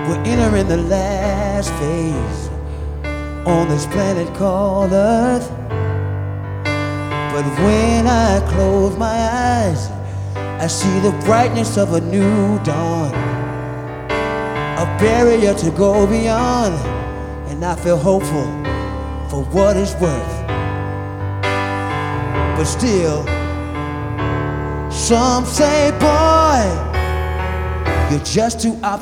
We're entering the last phase on this planet called Earth. But when I close my eyes, I see the brightness of a new dawn, a barrier to go beyond, and I feel hopeful for what it's worth. But still, some say, boy, you're just too optimistic.